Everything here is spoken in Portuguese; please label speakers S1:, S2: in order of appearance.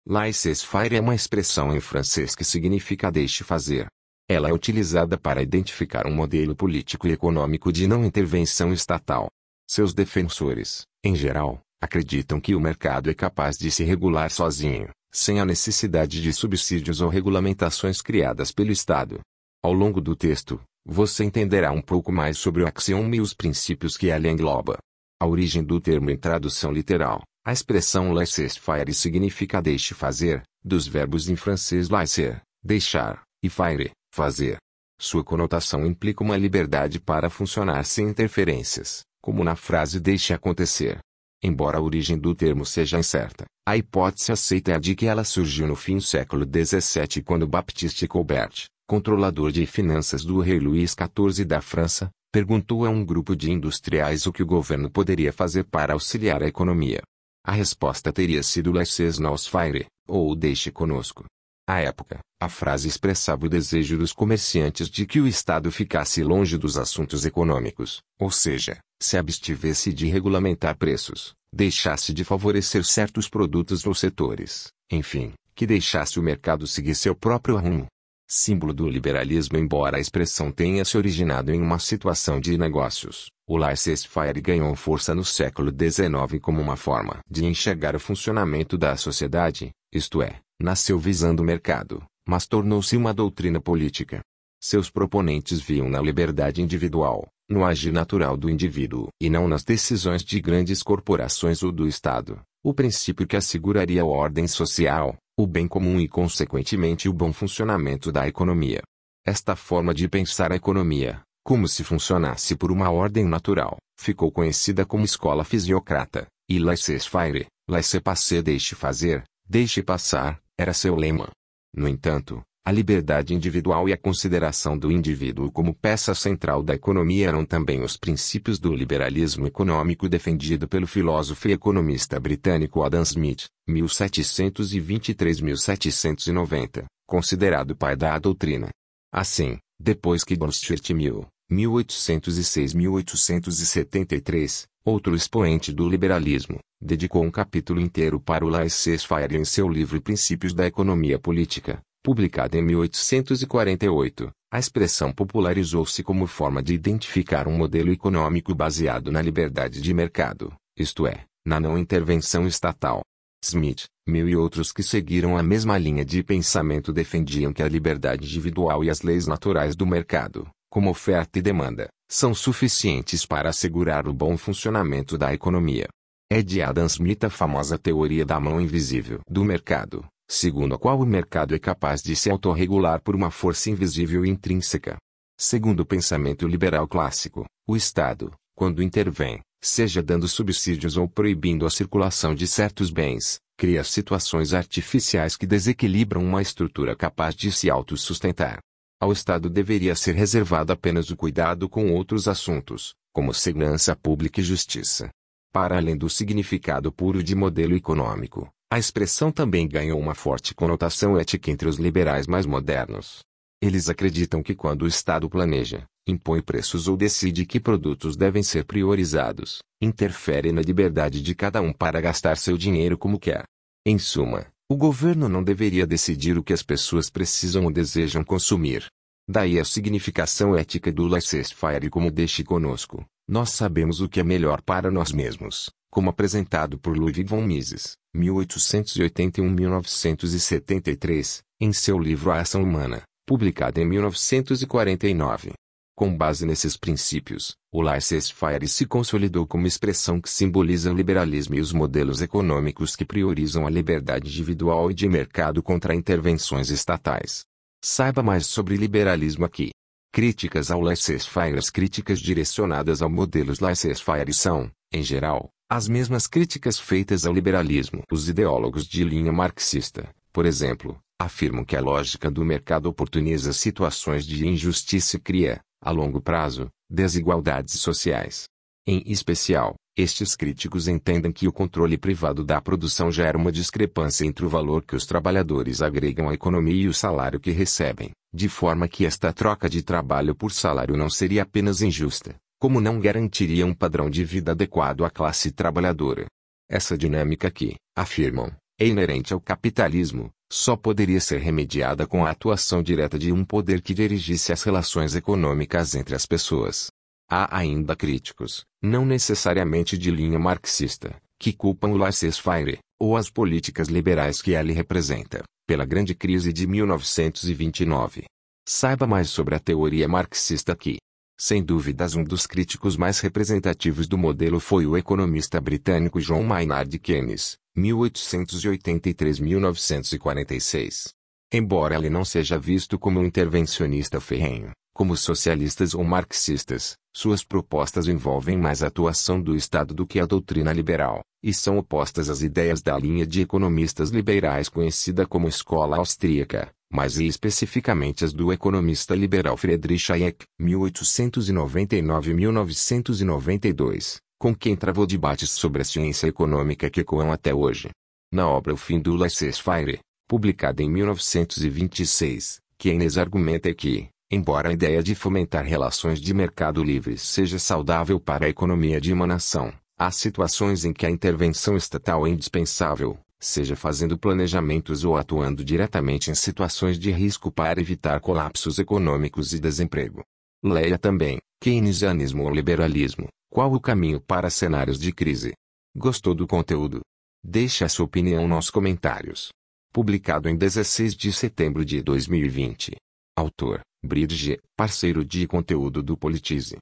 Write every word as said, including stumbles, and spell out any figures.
S1: Laissez-faire é uma expressão em francês que significa deixe fazer. Ela é utilizada para identificar um modelo político e econômico de não intervenção estatal. Seus defensores, em geral, acreditam que o mercado é capaz de se regular sozinho, sem a necessidade de subsídios ou regulamentações criadas pelo Estado. Ao longo do texto, você entenderá um pouco mais sobre o axioma e os princípios que ela engloba. A origem do termo em tradução literal, a expressão laissez-faire significa deixe fazer, dos verbos em francês laisser, deixar, e faire, fazer. Sua conotação implica uma liberdade para funcionar sem interferências, como na frase deixe acontecer. Embora a origem do termo seja incerta, a hipótese aceita é a de que ela surgiu no fim do século dezessete quando Baptiste Colbert, controlador de finanças do rei Luís quatorze da França, perguntou a um grupo de industriais o que o governo poderia fazer para auxiliar a economia. A resposta teria sido laissez-nous faire, ou deixe conosco. À época, a frase expressava o desejo dos comerciantes de que o Estado ficasse longe dos assuntos econômicos, ou seja, se abstivesse de regulamentar preços, deixasse de favorecer certos produtos ou setores, enfim, que deixasse o mercado seguir seu próprio rumo. Símbolo do liberalismo. Embora a expressão tenha se originado em uma situação de negócios, o laissez-faire ganhou força no século dezenove como uma forma de enxergar o funcionamento da sociedade, isto é, nasceu visando o mercado, mas tornou-se uma doutrina política. Seus proponentes viam na liberdade individual, no agir natural do indivíduo e não nas decisões de grandes corporações ou do Estado, o princípio que asseguraria a ordem social, o bem comum e consequentemente o bom funcionamento da economia. Esta forma de pensar a economia, como se funcionasse por uma ordem natural, ficou conhecida como escola fisiocrata, e laissez-faire, laissez-passer deixe fazer, deixe passar, era seu lema. No entanto, a liberdade individual e a consideração do indivíduo como peça central da economia eram também os princípios do liberalismo econômico defendido pelo filósofo e economista britânico Adam Smith, mil setecentos e vinte e três a mil setecentos e noventa, considerado pai da doutrina. Assim, depois que John Stuart Mill, mil oitocentos e seis a mil oitocentos e setenta e três, outro expoente do liberalismo, dedicou um capítulo inteiro para o laissez-faire em seu livro Princípios da Economia Política, publicado em mil oitocentos e quarenta e oito, a expressão popularizou-se como forma de identificar um modelo econômico baseado na liberdade de mercado, isto é, na não intervenção estatal. Smith, Mill e outros que seguiram a mesma linha de pensamento defendiam que a liberdade individual e as leis naturais do mercado, como oferta e demanda, são suficientes para assegurar o bom funcionamento da economia. É de Adam Smith a famosa teoria da mão invisível do mercado, segundo a qual o mercado é capaz de se autorregular por uma força invisível e intrínseca. Segundo o pensamento liberal clássico, o Estado, quando intervém, seja dando subsídios ou proibindo a circulação de certos bens, cria situações artificiais que desequilibram uma estrutura capaz de se autossustentar. Ao Estado deveria ser reservado apenas o cuidado com outros assuntos, como segurança pública e justiça. Para além do significado puro de modelo econômico, a expressão também ganhou uma forte conotação ética entre os liberais mais modernos. Eles acreditam que quando o Estado planeja, impõe preços ou decide que produtos devem ser priorizados, interfere na liberdade de cada um para gastar seu dinheiro como quer. Em suma, o governo não deveria decidir o que as pessoas precisam ou desejam consumir. Daí a significação ética do laissez-faire como deixe conosco. Nós sabemos o que é melhor para nós mesmos, como apresentado por Ludwig von Mises, mil oitocentos e oitenta e um a mil novecentos e setenta e três, em seu livro A Ação Humana, publicado em mil novecentos e quarenta e nove. Com base nesses princípios, o laissez-faire se consolidou como expressão que simboliza o liberalismo e os modelos econômicos que priorizam a liberdade individual e de mercado contra intervenções estatais. Saiba mais sobre liberalismo aqui. Críticas ao laissez-faire. As críticas direcionadas ao modelo laissez-faire são, em geral, as mesmas críticas feitas ao liberalismo. Os ideólogos de linha marxista, por exemplo, afirmam que a lógica do mercado oportuniza situações de injustiça e cria, a longo prazo, desigualdades sociais. Em especial, estes críticos entendem que o controle privado da produção gera uma discrepância entre o valor que os trabalhadores agregam à economia e o salário que recebem, de forma que esta troca de trabalho por salário não seria apenas injusta, como não garantiria um padrão de vida adequado à classe trabalhadora. Essa dinâmica que, afirmam, É inerente ao capitalismo, só poderia ser remediada com a atuação direta de um poder que dirigisse as relações econômicas entre as pessoas. Há ainda críticos, não necessariamente de linha marxista, que culpam o laissez-faire, ou as políticas liberais que ele representa, pela grande crise de mil novecentos e vinte e nove. Saiba mais sobre a teoria marxista aqui. Sem dúvidas, um dos críticos mais representativos do modelo foi o economista britânico John Maynard Keynes, mil oitocentos e oitenta e três a mil novecentos e quarenta e seis. Embora ele não seja visto como um intervencionista ferrenho, como socialistas ou marxistas, suas propostas envolvem mais a atuação do Estado do que a doutrina liberal, e são opostas às ideias da linha de economistas liberais conhecida como Escola Austríaca, mas e especificamente as do economista liberal Friedrich Hayek, mil oitocentos e noventa e nove a mil novecentos e noventa e dois, com quem travou debates sobre a ciência econômica que ecoam até hoje. Na obra O Fim do Laissez-faire, publicada em mil novecentos e vinte e seis, Keynes argumenta que, embora a ideia de fomentar relações de mercado livres seja saudável para a economia de uma nação, há situações em que a intervenção estatal é indispensável, seja fazendo planejamentos ou atuando diretamente em situações de risco para evitar colapsos econômicos e desemprego. Leia também, Keynesianismo ou liberalismo, qual o caminho para cenários de crise? Gostou do conteúdo? Deixe a sua opinião nos comentários. Publicado em dezesseis de setembro de dois mil e vinte. Autor, Bridge, parceiro de conteúdo do Politize.